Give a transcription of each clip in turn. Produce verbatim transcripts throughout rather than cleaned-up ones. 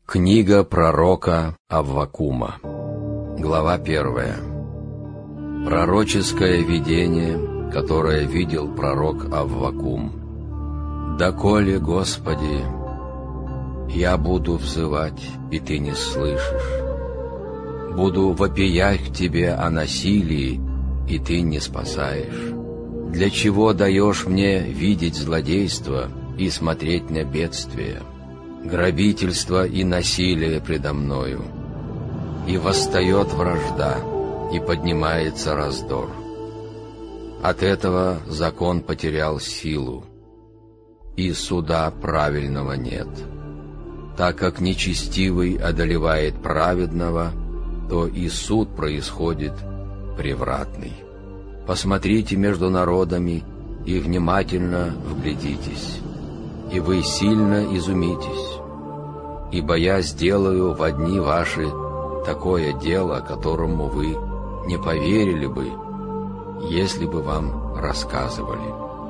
Книга пророка Аввакума. Глава первая. Пророческое видение, которое видел пророк Аввакум. «Доколе, Господи, я буду взывать, и Ты не слышишь. Буду вопиять к Тебе о насилии, и Ты не спасаешь. Для чего даешь мне видеть злодейство и смотреть на бедствие, грабительство и насилие предо мною? И восстает вражда, и поднимается раздор. От этого закон потерял силу, и суда правильного нет. Так как нечестивый одолевает праведного, то и суд происходит превратный. Посмотрите между народами и внимательно вглядитесь, и вы сильно изумитесь, ибо я сделаю в дни ваши такое дело, которому вы не поверили бы, если бы вам рассказывали.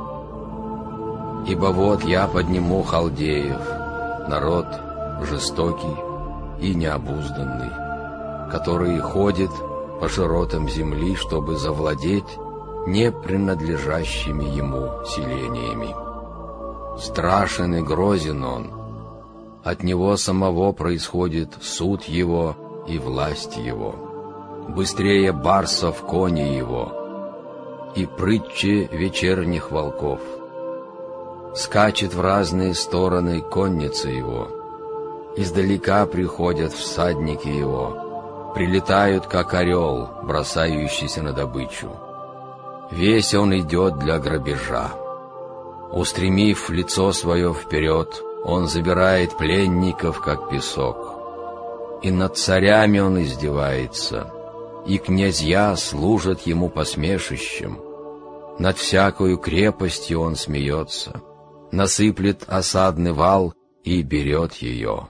Ибо вот я подниму халдеев, народ жестокий и необузданный, который ходит по широтам земли, чтобы завладеть не принадлежащими ему селениями. Страшен и грозен он, от него самого происходит суд его и власть его. Быстрее барсов кони его, и прытче вечерних волков. Скачет в разные стороны конница его, издалека приходят всадники его, прилетают, как орел, бросающийся на добычу. Весь он идет для грабежа. Устремив лицо свое вперед, он забирает пленников, как песок. И над царями он издевается, и князья служат ему посмешищем. Над всякою крепостью он смеется, насыплет осадный вал и берет ее.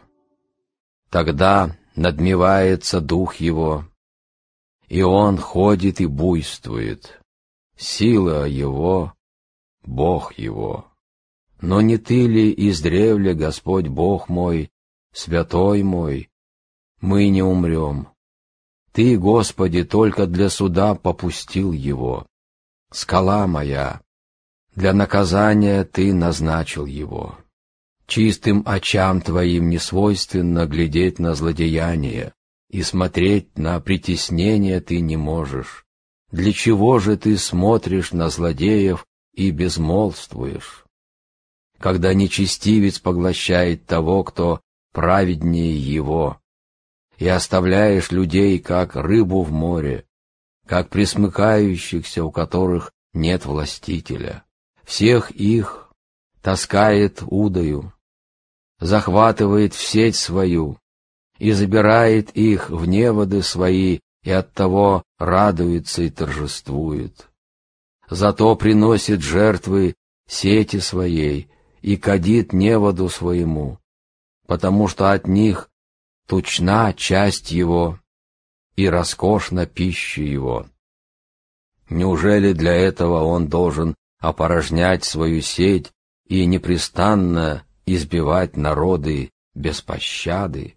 Тогда надмевается дух его, и он ходит и буйствует. Сила его — Бог его. Но не ты ли издревле, Господь Бог мой, святой мой? Мы не умрем. Ты, Господи, только для суда попустил его. Скала моя, для наказания Ты назначил его. Чистым очам Твоим не свойственно глядеть на злодеяние, и смотреть на притеснение Ты не можешь. Для чего же Ты смотришь на злодеев и безмолвствуешь? Когда нечестивец поглощает того, кто праведнее его, и оставляешь людей, как рыбу в море, как пресмыкающихся, у которых нет властителя. Всех их таскает удою, захватывает в сеть свою и забирает их в неводы свои, и оттого радуется и торжествует. Зато приносит жертвы сети своей и кадит неводу своему, потому что от них тучна часть его и роскошна пища его. Неужели для этого он должен опорожнять свою сеть и непрестанно избивать народы без пощады?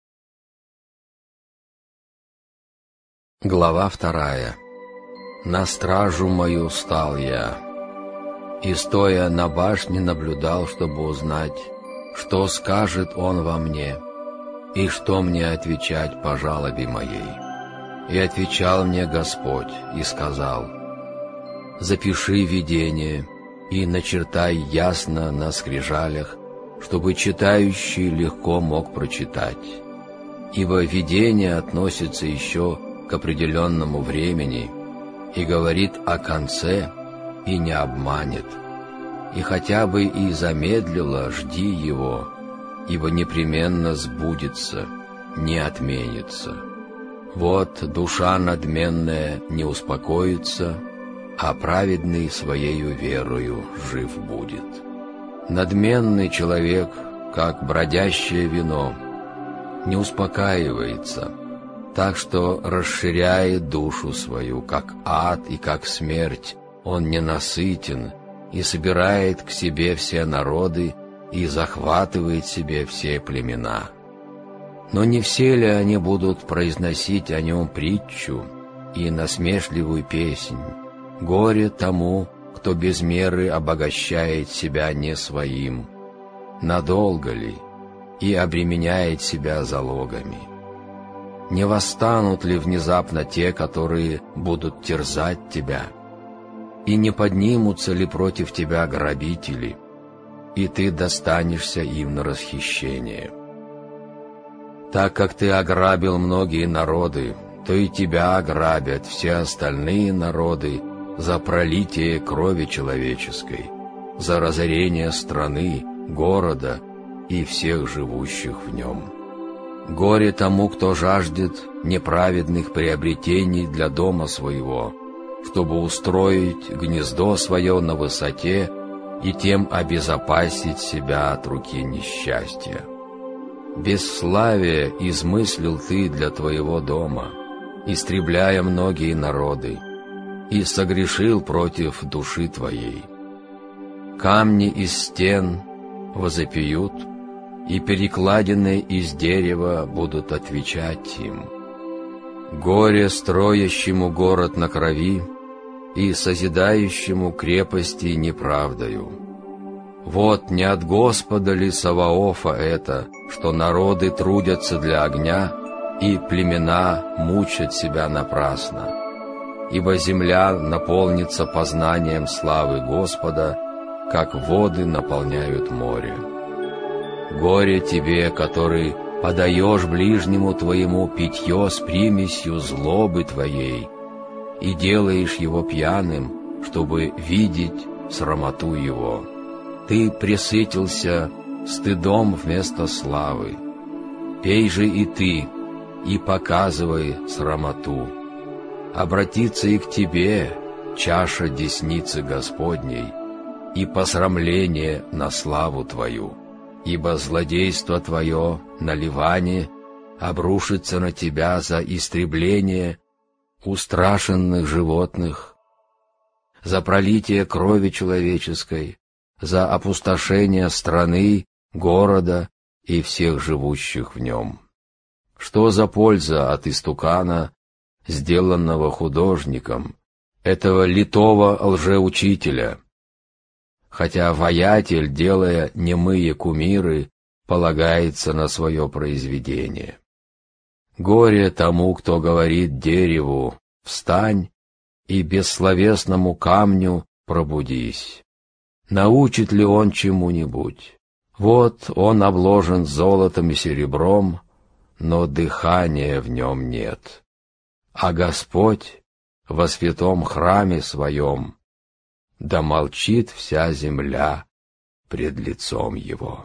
Глава вторая. На стражу мою стал я, и, стоя на башне, наблюдал, чтобы узнать, что скажет он во мне, и что мне отвечать по жалобе моей. И отвечал мне Господь, и сказал: «Запиши видение, и начертай ясно на скрижалях, чтобы читающий легко мог прочитать. Ибо видение относится еще к определенному времени, и говорит о конце, и не обманет. И хотя бы и замедлило, жди его, ибо непременно сбудется, не отменится. Вот душа надменная не успокоится, а праведный своею верою жив будет. Надменный человек, как бродящее вино, не успокаивается, так что расширяет душу свою, как ад и как смерть, он ненасытен, и собирает к себе все народы, и захватывает себе все племена. Но не все ли они будут произносить о нем притчу и насмешливую песнь? Горе тому, кто без меры обогащает себя не своим. Надолго ли? И обременяет себя залогами. Не восстанут ли внезапно те, которые будут терзать тебя? И не поднимутся ли против тебя грабители, и ты достанешься им на расхищение? Так как ты ограбил многие народы, то и тебя ограбят все остальные народы за пролитие крови человеческой, за разорение страны, города и всех живущих в нем. Горе тому, кто жаждет неправедных приобретений для дома своего, чтобы устроить гнездо свое на высоте и тем обезопасить себя от руки несчастья. Бесславие измыслил ты для твоего дома, истребляя многие народы, и согрешил против души твоей. Камни из стен возопьют, и перекладины из дерева будут отвечать им. Горе строящему город на крови и созидающему крепости неправдою. Вот не от Господа ли Саваофа это, что народы трудятся для огня, и племена мучат себя напрасно? Ибо земля наполнится познанием славы Господа, как воды наполняют море. Горе тебе, который подаешь ближнему твоему питье с примесью злобы твоей и делаешь его пьяным, чтобы видеть срамоту его. Ты пресытился стыдом вместо славы. Пей же и ты, и показывай срамоту. Обратится и к тебе чаша десницы Господней, и посрамление на славу твою. Ибо злодейство твое на Ливане обрушится на тебя за истребление устрашенных животных, за пролитие крови человеческой, за опустошение страны, города и всех живущих в нем. Что за польза от истукана, сделанного художником, этого литого лжеучителя? Хотя ваятель, делая немые кумиры, полагается на свое произведение. Горе тому, кто говорит дереву «встань», и бессловесному камню «пробудись». Научит ли он чему-нибудь? Вот он обложен золотом и серебром, но дыхания в нем нет. А Господь во святом храме своем, да молчит вся земля пред лицом его.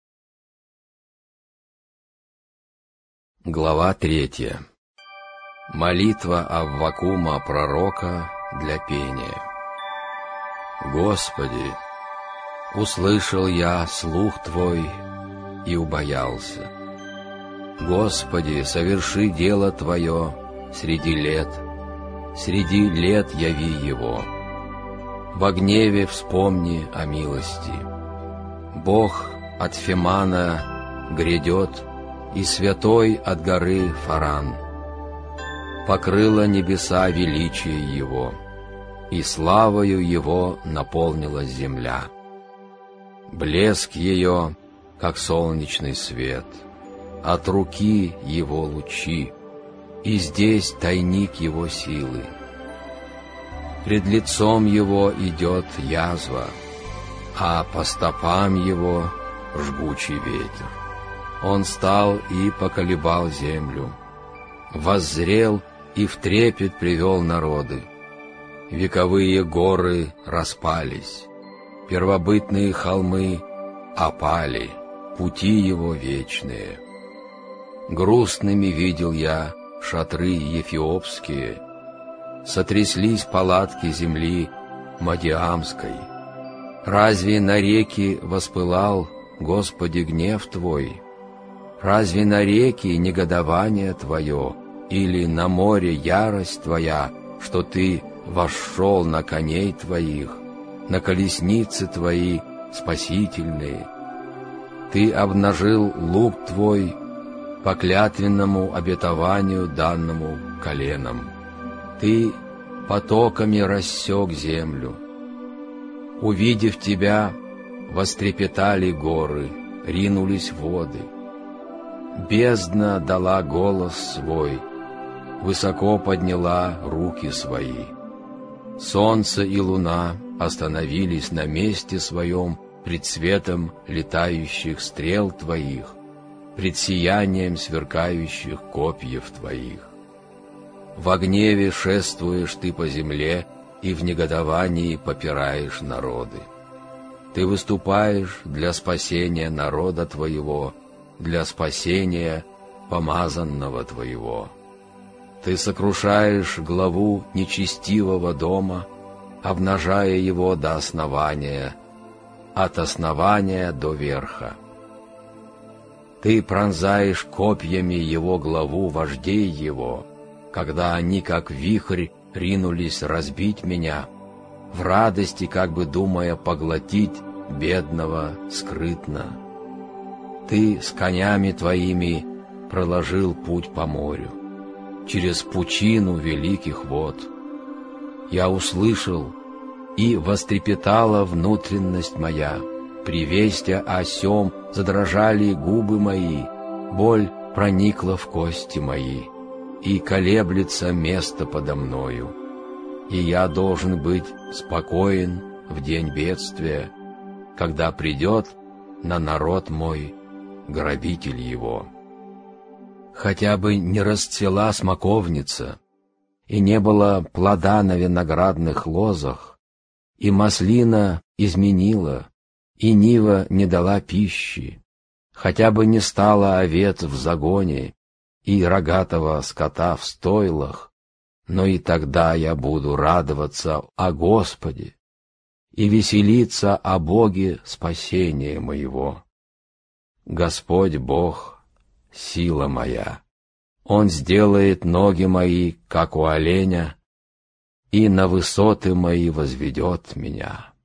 Глава третья. Молитва Аввакума пророка для пения. Господи, услышал я слух Твой и убоялся. Господи, соверши дело Твое среди лет, среди лет яви его. Во гневе вспомни о милости. Бог от Фемана грядет, и святой от горы Фаран. Покрыло небеса величие Его, и славою Его наполнилась земля. Блеск Ее, как солнечный свет, от руки Его лучи, и здесь тайник Его силы. Пред лицом Его идет язва, а по стопам Его жгучий ветер. Он стал и поколебал землю, воззрел и в трепет привел народы. Вековые горы распались, первобытные холмы опали, пути Его вечные. Грустными видел я шатры ефиопские, сотряслись палатки земли Мадиамской. Разве на реки воспылал, Господи, гнев Твой? Разве на реки негодование Твое, или на море ярость Твоя, что Ты вошел на коней Твоих, на колесницы Твои спасительные? Ты обнажил лук Твой, по клятвенному обетованию, данному коленам. Ты потоками рассек землю. Увидев тебя, вострепетали горы, ринулись воды. Бездна дала голос свой, высоко подняла руки свои. Солнце и луна остановились на месте своем пред светом летающих стрел твоих, пред сиянием сверкающих копьев твоих. Во гневе шествуешь ты по земле и в негодовании попираешь народы. Ты выступаешь для спасения народа твоего, для спасения помазанного твоего. Ты сокрушаешь главу нечестивого дома, обнажая его до основания, от основания до верха. Ты пронзаешь копьями его главу вождей его, когда они, как вихрь, ринулись разбить меня, в радости, как бы думая поглотить бедного скрытно. Ты с конями твоими проложил путь по морю, через пучину великих вод. Я услышал, и вострепетала внутренность моя, при вести о сем задрожали губы мои, боль проникла в кости мои, и колеблется место подо мною. И я должен быть спокоен в день бедствия, когда придет на народ мой грабитель его. Хотя бы не расцвела смоковница, и не было плода на виноградных лозах, и маслина изменила, и нива не дала пищи, хотя бы не стало овец в загоне, и рогатого скота в стойлах, но и тогда я буду радоваться о Господе и веселиться о Боге спасения моего. Господь Бог — сила моя, Он сделает ноги мои, как у оленя, и на высоты мои возведет меня.